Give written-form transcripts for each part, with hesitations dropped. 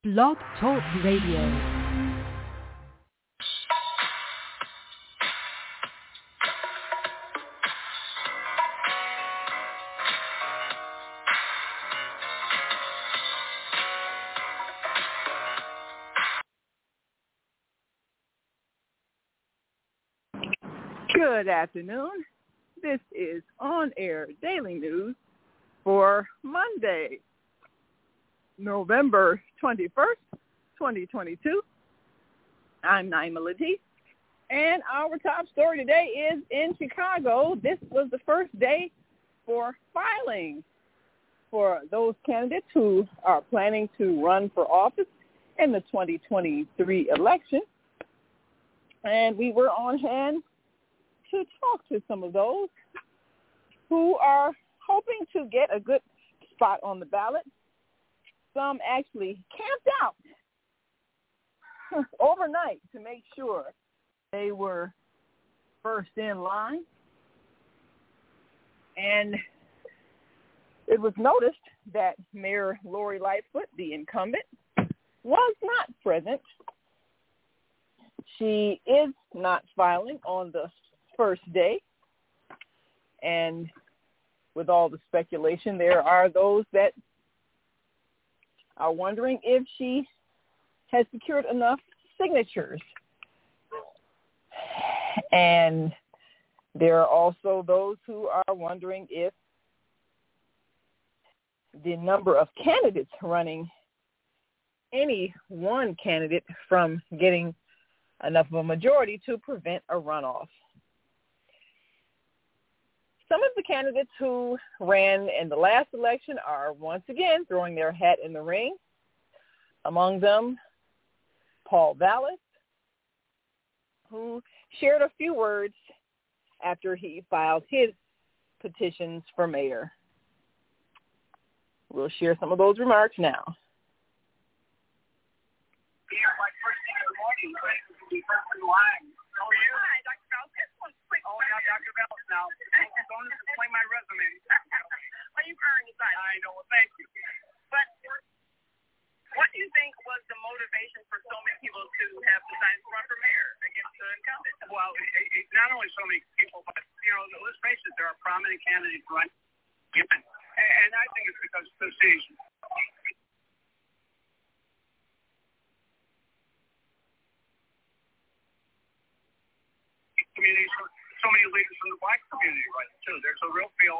Blog Talk Radio. Good afternoon. This is On Air Daily News for Monday, November 21st, 2022. I'm Naima Latif, and our top story today is in Chicago. This was the first day for filing for those candidates who are planning to run for office in the 2023 election. And we were on hand to talk to some of those who are hoping to get a good spot on the ballot. Some actually camped out overnight to make sure they were first in line. And it was noticed that Mayor Lori Lightfoot, the incumbent, was not present. She is not filing on the first day. And with all the speculation, there are those that are wondering if she has secured enough signatures. And there are also those who are wondering if the number of candidates running any one candidate from getting enough of a majority to prevent a runoff. Some of the candidates who ran in the last election are once again throwing their hat in the ring. Among them, Paul Vallis, who shared a few words after he filed his petitions for mayor. We'll share some of those remarks now. First thing in the morning, right? First in line. How are you? Hi, Dr. Vallis. This one's quick. Oh, yeah, Dr. Vallis now. Don't display my resume. Well, you've earned it. I know. Well, thank you. But what do you think was the motivation for so many people to have decided to run for mayor against the incumbent? Well, not only so many people, but, let's face it, there are prominent candidates running. And I think it's because the city's community, so many leaders from the black community, right? Too. There's a real feeling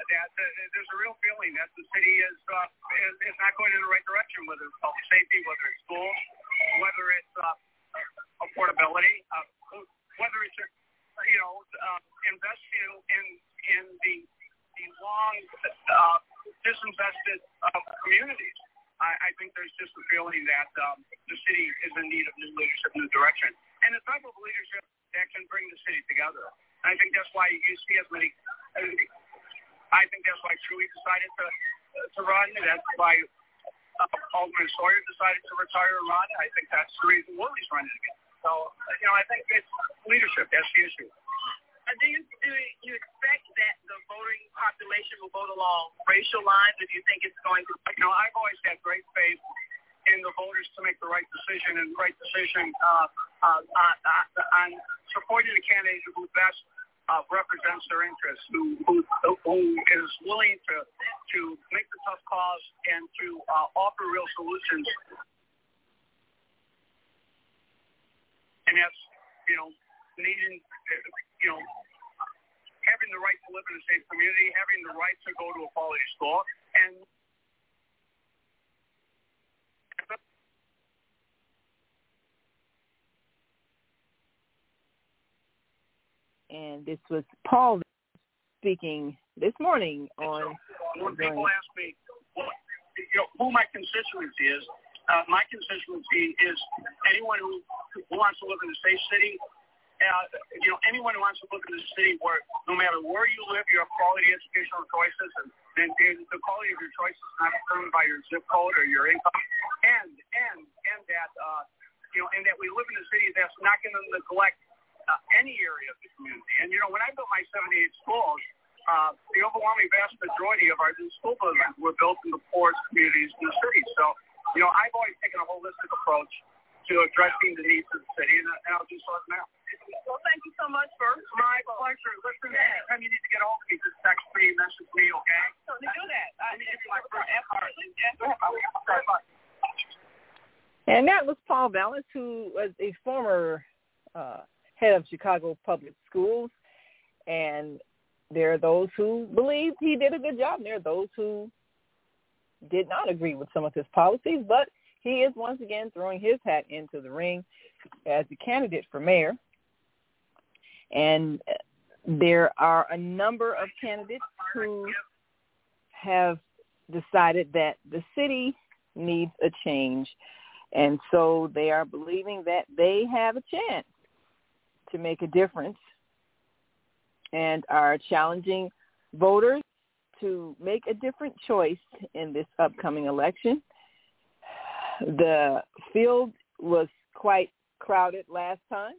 that the city is not going in the right direction, whether it's public safety, whether it's schools, whether it's affordability, whether it's investing in the long disinvested communities. I think there's just a feeling that the city is in need of new leadership, new direction, and the type of leadership that can bring the city together. I think that's why you see as many. I think that's why Truey decided to run. That's why Alderman Sawyer decided to retire and run. I think that's the reason Willie's running again. So I think it's leadership. That's the issue. Do you expect that the voting population will vote along racial lines, or do you think it's going to? I've always had great faith in the voters to make the right decision, and the right decision on supporting the candidate who best represents their interests, who is willing to make the tough calls and to offer real solutions. And that's, needing, having the right to live in a safe community, having the right to go to a quality school, And this was Paul speaking this morning on. When people ask me who my constituency is, my constituency is anyone who wants to live in a safe city. Anyone who wants to live in a city where no matter where you live, you have quality educational choices, and the quality of your choices is not determined by your zip code or your income, and that and that we live in a city that's not going to neglect any area of the community. And when I built my 78 schools, the overwhelming vast majority of our new school buildings were built in the poorest communities in the city. So I've always taken a holistic approach to addressing the needs of the city, and I'll do so now. Well, thank you so much for my pleasure. Listen, anytime you need to get a hold of me, just text me, message me, okay? So to do that, Let me give you my first And that was Paul Vallis, who was a former head of Chicago Public Schools. And there are those who believe he did a good job, and there are those who did not agree with some of his policies. But he is once again throwing his hat into the ring as the candidate for mayor. And there are a number of candidates who have decided that the city needs a change. And so they are believing that they have a chance to make a difference and are challenging voters to make a different choice in this upcoming election. The field was quite crowded last time.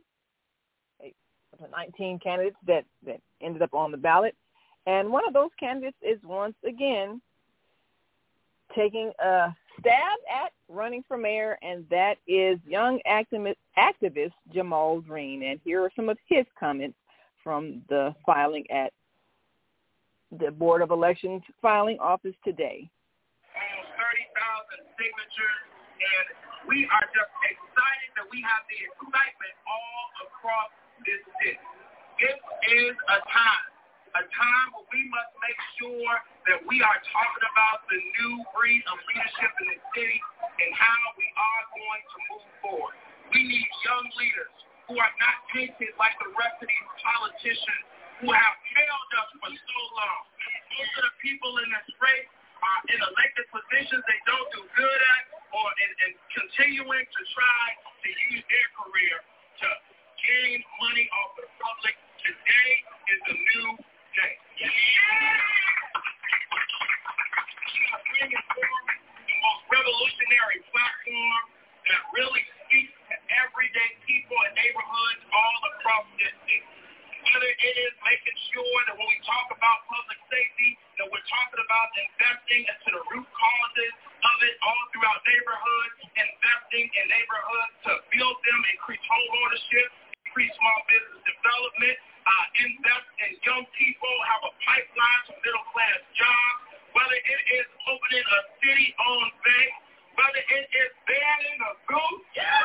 19 candidates that ended up on the ballot. And one of those candidates is once again taking a stab at running for mayor, and that is young activist Jamal Green. And here are some of his comments from the filing at the Board of Elections filing office today. Almost 30,000 signatures, and we are just excited that we have the excitement all across this city. It is a time where we must make sure that we are talking about the new breed of leadership in the city and how we are going to move forward. We need young leaders who are not tainted like the rest of these politicians who have failed us for so long. Most of the people in this race are in elected positions they don't do good at, or in continuing to try to use their career to gain money off the public. Today is a new day. We are bringing forward the most revolutionary platform that really speaks to everyday people and neighborhoods all across this city. Whether it is making sure that when we talk about public safety, that we're talking about investing into the root causes of it all throughout neighborhoods, investing in neighborhoods to build them, increase home ownership, increase small business development, invest in young people, have a pipeline to middle-class jobs, whether it is opening a city-owned bank, whether it is banning the goose,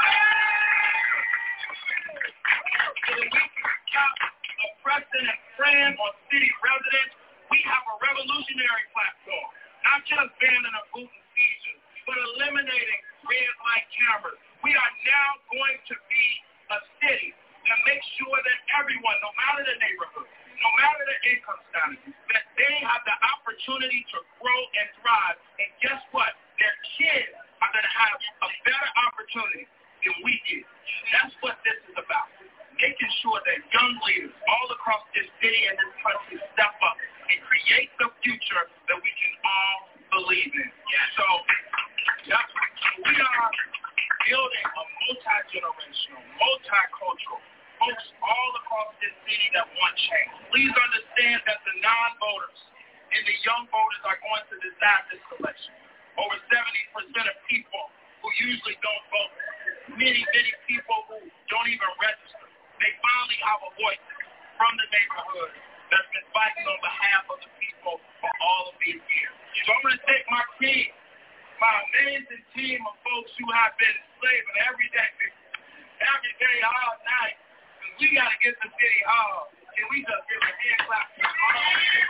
so that we can stop oppressing and preying on city residents. We have a revolutionary platform, not just banning the boot and seizures, but eliminating red light cameras. We are now going to be a city that makes sure that everyone, no matter the neighborhood, no matter the income status, that they have the opportunity to grow and thrive. And guess what? Their kids are going to have a better opportunity than we did. That's what this is about. Making sure that young leaders all across this city and this country step up and create the future that we can all believe in. So we are building a multi-generational, multicultural folks all across this city that want change. Please understand that the non-voters and the young voters are going to decide this election. Over 70% of people who usually don't vote, many people who don't even register, they finally have a voice from the neighborhood that's been fighting on behalf of the people for all of these years. So I'm going to take my team, my amazing team of folks who have been slaving every day, all night. We got to get the city home. Can we just give a hand clap to them all?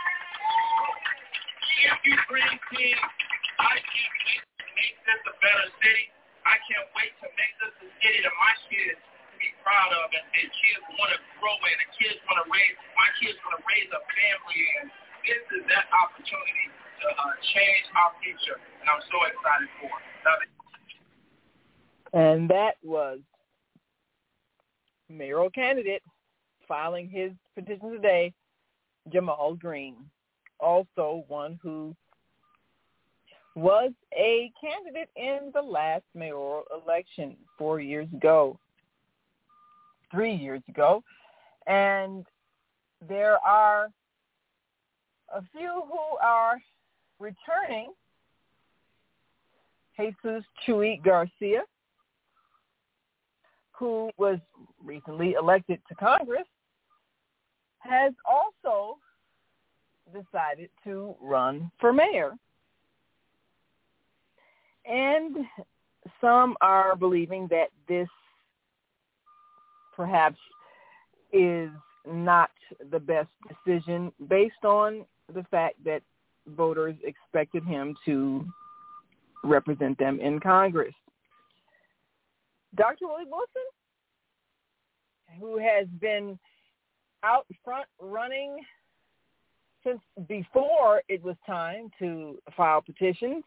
If you bring team, I can't wait to make this a better city. I can't wait to make this a city that my kids be proud of and kids want to grow in, and my kids want to raise a family in. This is that opportunity to change our future, and I'm so excited for it. And that was mayoral candidate filing his petition today, Jamal Green, also one who was a candidate in the last mayoral election 3 years ago. And there are a few who are returning Jesus Chuy Garcia, who was recently elected to Congress, has also decided to run for mayor. And some are believing that this perhaps is not the best decision based on the fact that voters expected him to represent them in Congress. Dr. Willie Wilson, who has been out front running since before it was time to file petitions,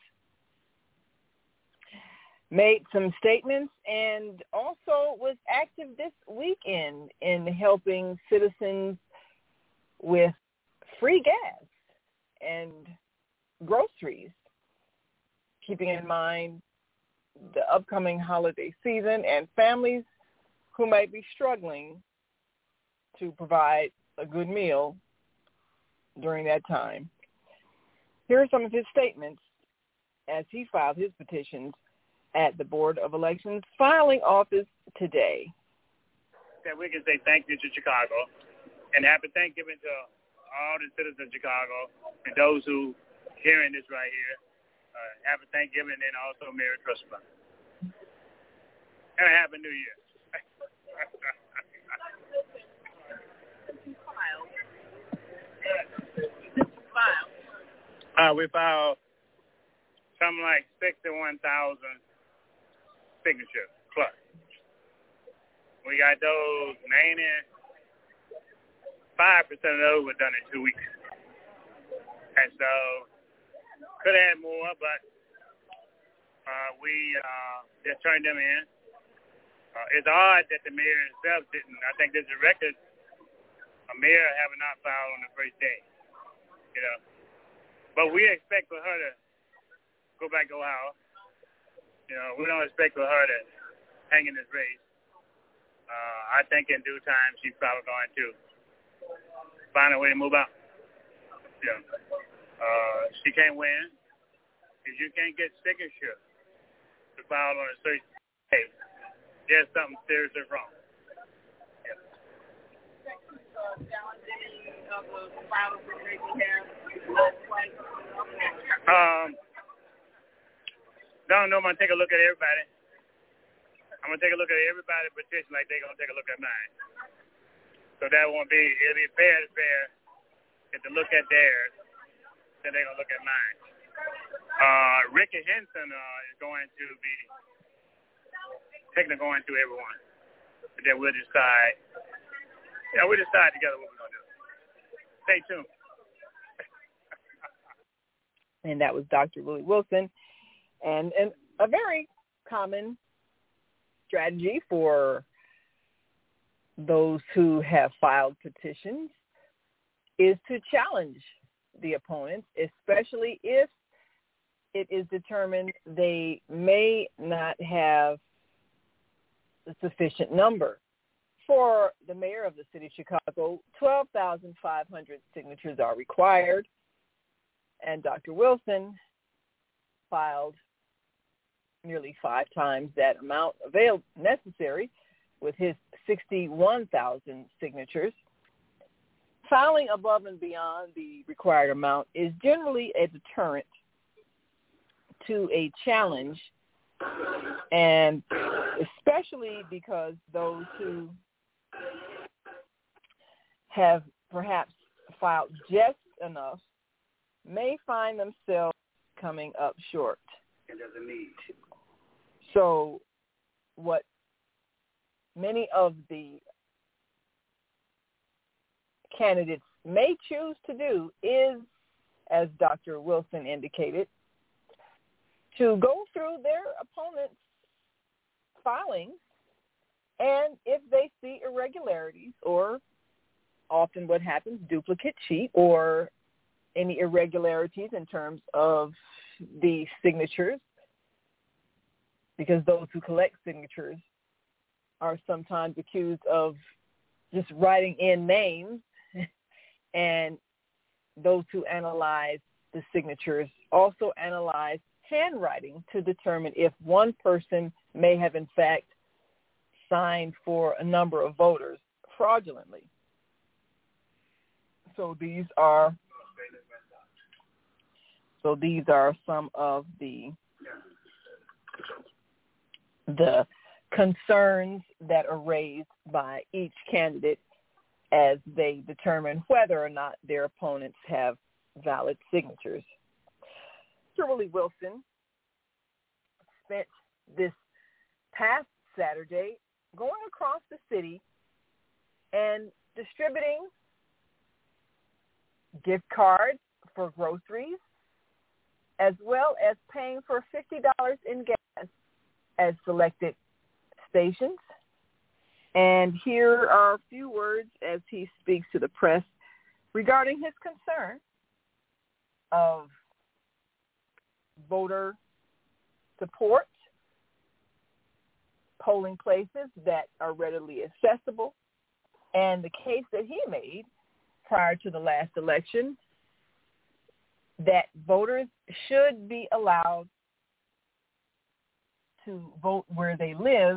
made some statements and also was active this weekend in helping citizens with free gas and groceries, keeping in mind the upcoming holiday season and families who might be struggling to provide a good meal during that time. Here are some of his statements as he filed his petitions at the Board of Elections filing office today. That we can say thank you to Chicago and happy Thanksgiving to all the citizens of Chicago and those who hearing this right here. Happy Thanksgiving and also Merry Christmas. And a Happy New Year. We filed something like 61,000 signatures plus. We got those 95% of those were done in 2 weeks. And so could have had more, but we just turned them in. It's odd that the mayor himself didn't. I think there's a record. A mayor having not filed on the first day, you know. But we expect for her to go back to Ohio. You know, we don't expect for her to hang in this race. I think in due time she's probably going to find a way to move out. You know, she can't win if you can't get signature to file on a certain day. There's something seriously wrong. Don't know. I'm going to take a look at everybody. I'm going to take a look at everybody's petition like they're going to take a look at mine. So that won't be, it'll be fair to to look at theirs, then they're going to look at mine. Ricky Henson is going to be going to everyone. And then we'll decide. Yeah, we'll decide together what we're going to do. Stay tuned. And that was Dr. Willie Wilson. And a very common strategy for those who have filed petitions is to challenge the opponents, especially if it is determined they may not have a sufficient number. For the mayor of the city of Chicago, 12,500 signatures are required, and Dr. Wilson filed nearly 5 times that amount necessary with his 61,000 signatures. Filing above and beyond the required amount is generally a deterrent to a challenge, and especially because those who have perhaps filed just enough may find themselves coming up short. It doesn't need. So what many of the candidates may choose to do is, as Dr. Wilson indicated, to go through their opponent's filings, and if they see irregularities or often what happens, duplicate sheet or any irregularities in terms of the signatures, because those who collect signatures are sometimes accused of just writing in names, and those who analyze the signatures also analyze handwriting to determine if one person may have in fact signed for a number of voters fraudulently. So these are some of the concerns that are raised by each candidate as they determine whether or not their opponents have valid signatures. Mr. Willie Wilson spent this past Saturday going across the city and distributing gift cards for groceries, as well as paying for $50 in gas at selected stations. And here are a few words as he speaks to the press regarding his concern of voter support, polling places that are readily accessible, and the case that he made prior to the last election that voters should be allowed to vote where they live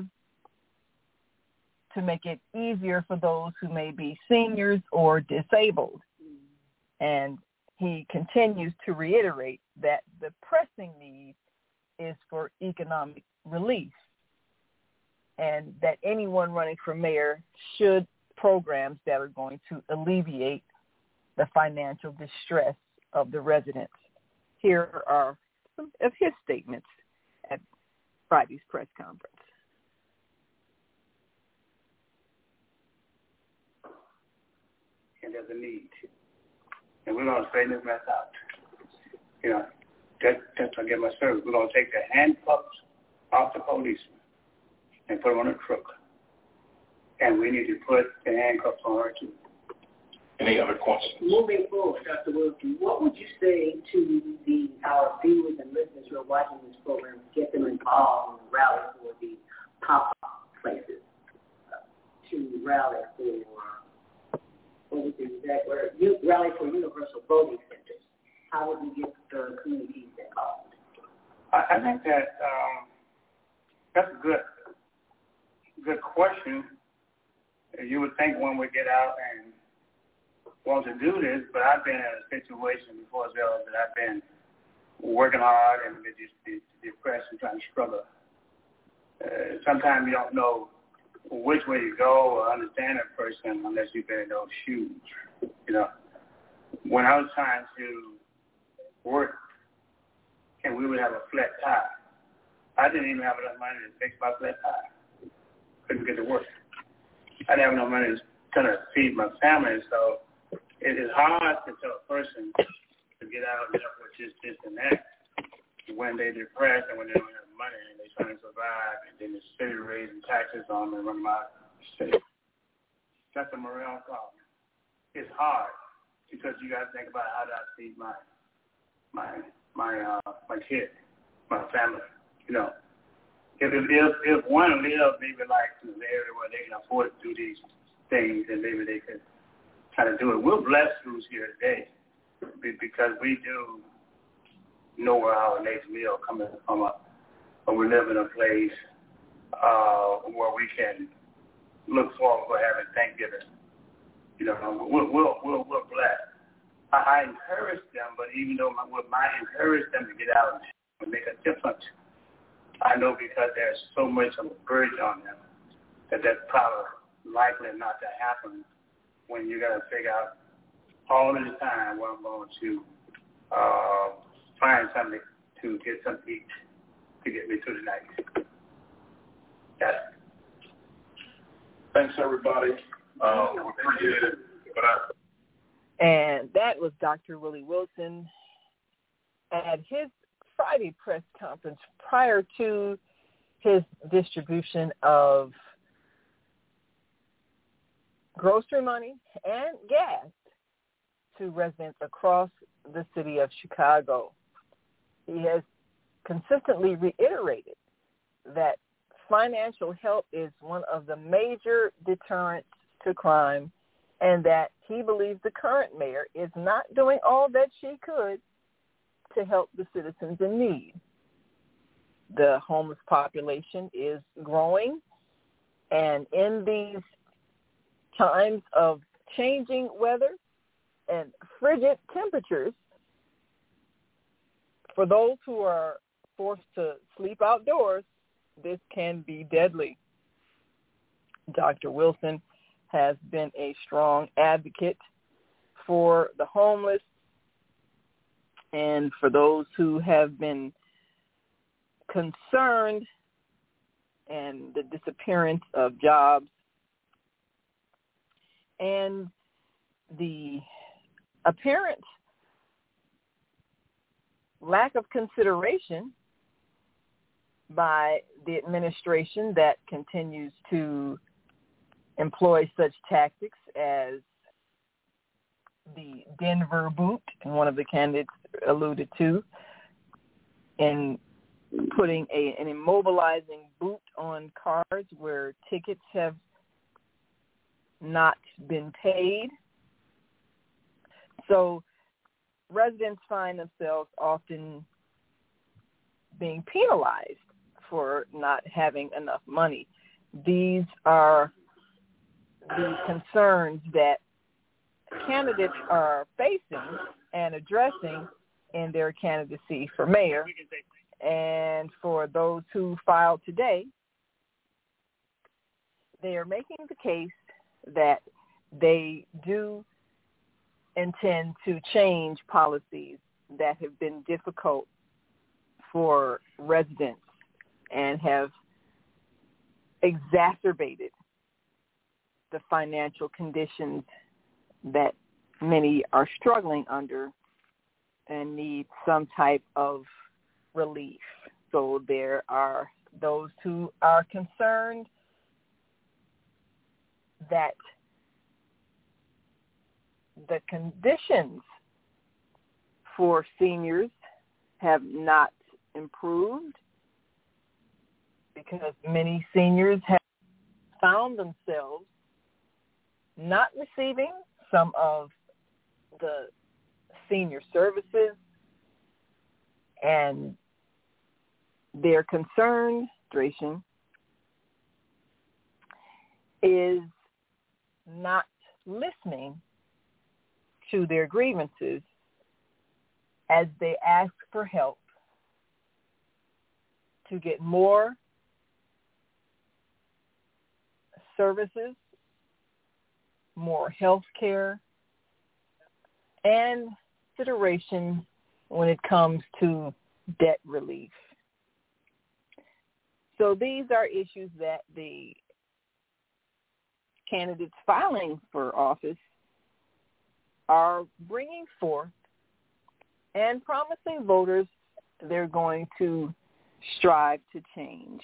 to make it easier for those who may be seniors or disabled. And he continues to reiterate that the pressing need is for economic relief and that anyone running for mayor should programs that are going to alleviate the financial distress of the residents. Here are some of his statements at Friday's press conference. And there's a need. And we're going to straighten this mess out. You know, that's to get my service. We're going to take the handcuffs off the policeman and put them on a truck. And we need to put the handcuffs on her, too. Any other questions? Moving forward, Dr. Wilson, what would you say to our viewers and listeners who are watching this program to get them involved in rally for the pop-up places, to rally for, what was the exact word, rally for universal voting centers? How would we get the communities involved? I think that that's a good question. You would think one would get out and want to do this, but I've been in a situation before that I've been working hard and just depressed and trying to struggle. Sometimes you don't know which way to go or understand a person unless you've been in those shoes. You know, when I was trying to work and we would have a flat tire, I didn't even have enough money to fix my flat tire. Couldn't get to work. I didn't have enough money to feed my family, so it is hard to tell a person to get out with just this and that when they're depressed and when they don't have money and they're trying to survive, and then the city raising taxes on them and run them out of the city. That's a morale problem. It's hard because you got to think about how do I feed my kid, my family. You know, if one lives maybe like in an area where they can afford to do these things, then maybe they could kind of do it. We're blessed who's here today because we do know where our next meal coming from, but we live in a place where we can look forward to having Thanksgiving. You know, we're blessed. I encourage them, but even though I encourage them to get out and make a difference, I know because there's so much of a burden on them that that's probably likely not to happen when you got to figure out all of the time where I'm going to find something to get something to eat to get me through the night. Yes. Thanks, everybody. We appreciate it. And that was Dr. Willie Wilson at his Friday press conference prior to his distribution of grocery money and gas to residents across the city of Chicago. He has consistently reiterated that financial help is one of the major deterrents to crime and that he believes the current mayor is not doing all that she could to help the citizens in need. the homeless population is growing. And in these times of changing weather and frigid temperatures, for those who are forced to sleep outdoors, this can be deadly. Dr. Wilson has been a strong advocate for the homeless and for those who have been concerned and the disappearance of jobs and the apparent lack of consideration by the administration that continues to employ such tactics as the Denver boot, and one of the candidates alluded to, in putting an immobilizing boot on cars where tickets have not been paid. So residents find themselves often being penalized for not having enough money. These are the concerns that candidates are facing and addressing in their candidacy for mayor. And for those who filed today, they are making the case that they do intend to change policies that have been difficult for residents and have exacerbated the financial conditions that many are struggling under and need some type of relief. So there are those who are concerned that the conditions for seniors have not improved because many seniors have found themselves not receiving some of the senior services, and their concern, is not listening to their grievances as they ask for help to get more services, more health care, and consideration when it comes to debt relief. So these are issues that the candidates filing for office are bringing forth and promising voters they're going to strive to change.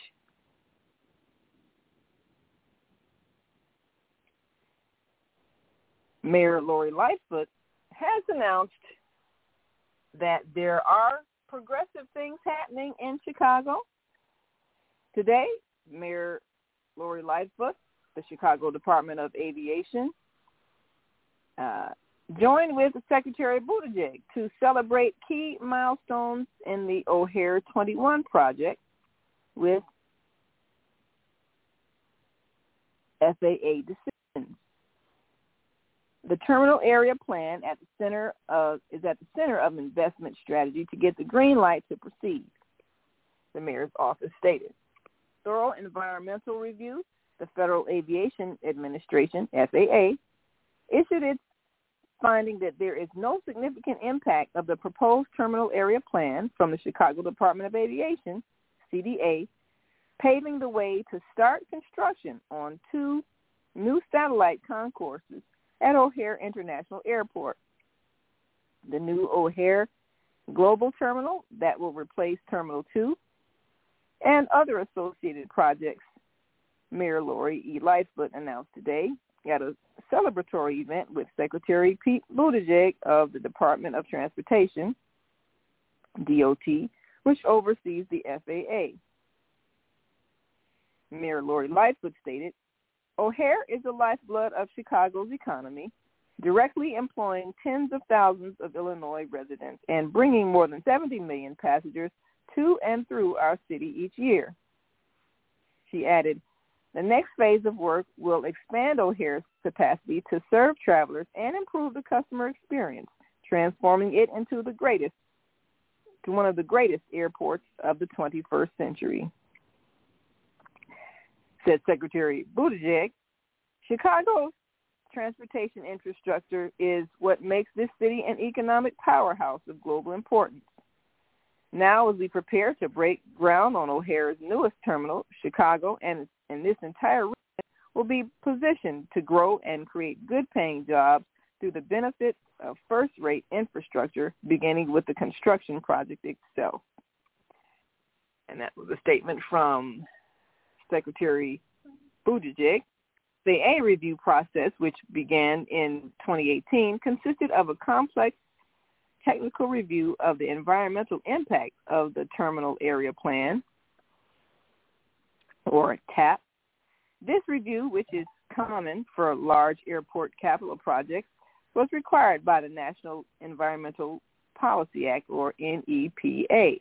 Mayor Lori Lightfoot has announced that there are progressive things happening in Chicago. Today, Mayor Lori Lightfoot, the Chicago Department of Aviation, joined with Secretary Buttigieg to celebrate key milestones in the O'Hare 21 project with FAA decisions. The terminal area plan is at the center of investment strategy to get the green light to proceed, the mayor's office stated. Thorough environmental review, the Federal Aviation Administration, FAA, issued its finding that there is no significant impact of the proposed terminal area plan from the Chicago Department of Aviation, CDA, paving the way to start construction on 2 new satellite concourses at O'Hare International Airport. The new O'Hare Global Terminal that will replace Terminal 2 and other associated projects, Mayor Lori E. Lightfoot announced today at a celebratory event with Secretary Pete Buttigieg of the Department of Transportation, DOT, which oversees the FAA. Mayor Lori Lightfoot stated, O'Hare is the lifeblood of Chicago's economy, directly employing tens of thousands of Illinois residents and bringing more than 70 million passengers to and through our city each year. She added, the next phase of work will expand O'Hare's capacity to serve travelers and improve the customer experience, transforming it into one of the greatest airports of the 21st century. Said Secretary Buttigieg, Chicago's transportation infrastructure is what makes this city an economic powerhouse of global importance. Now, as we prepare to break ground on O'Hare's newest terminal, Chicago and this entire region will be positioned to grow and create good-paying jobs through the benefits of first-rate infrastructure, beginning with the construction project itself. And that was a statement from Secretary Buttigieg. The A review process, which began in 2018, consisted of a complex technical review of the environmental impact of the terminal area plan, or TAP. This review, which is common for large airport capital projects, was required by the National Environmental Policy Act, or NEPA.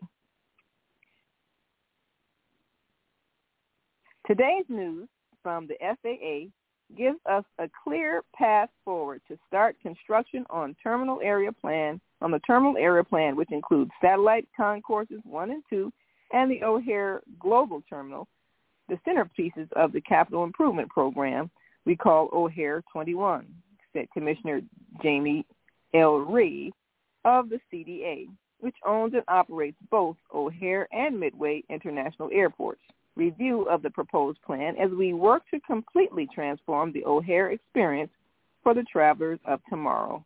Today's news from the FAA gives us a clear path forward to start construction on the terminal area plan, which includes satellite concourses 1 and 2 and the O'Hare Global Terminal, the centerpieces of the capital improvement program we call O'Hare 21, said Commissioner Jamie L. Reed of the CDA, which owns and operates both O'Hare and Midway International Airports. Review of the proposed plan as we work to completely transform the O'Hare experience for the travelers of tomorrow.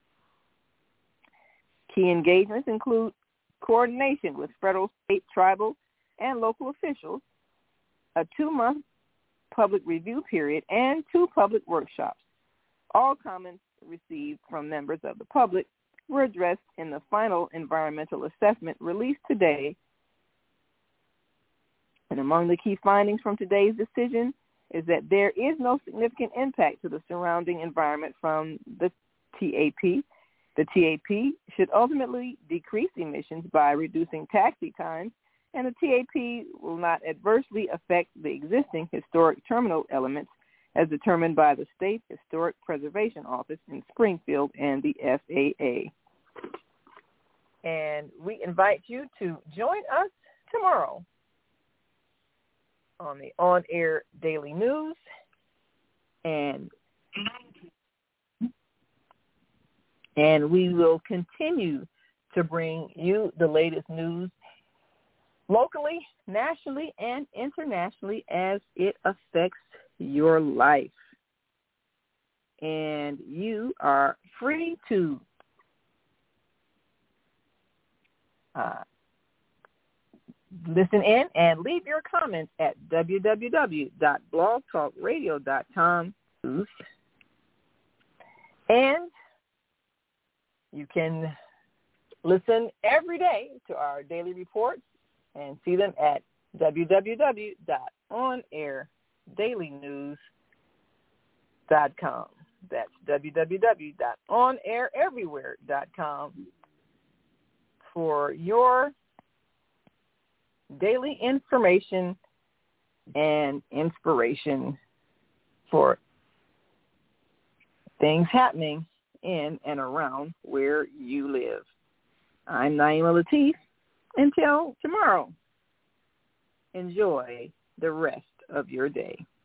Key engagements include coordination with federal, state, tribal, and local officials, a 2-month public review period, and 2 public workshops. All comments received from members of the public were addressed in the final environmental assessment released today. And among the key findings from today's decision is that there is no significant impact to the surrounding environment from the TAP. The TAP should ultimately decrease emissions by reducing taxi times, and the TAP will not adversely affect the existing historic terminal elements as determined by the State Historic Preservation Office in Springfield and the FAA. And we invite you to join us tomorrow on the On Air Daily News, and we will continue to bring you the latest news locally, nationally, and internationally as it affects your life. And you are free to listen in and leave your comments at www.blogtalkradio.com. And you can listen every day to our daily reports and see them at www.onairdailynews.com. That's www.onaireverywhere.com for your daily information and inspiration for things happening in and around where you live. I'm Naima Latif. Until tomorrow, enjoy the rest of your day.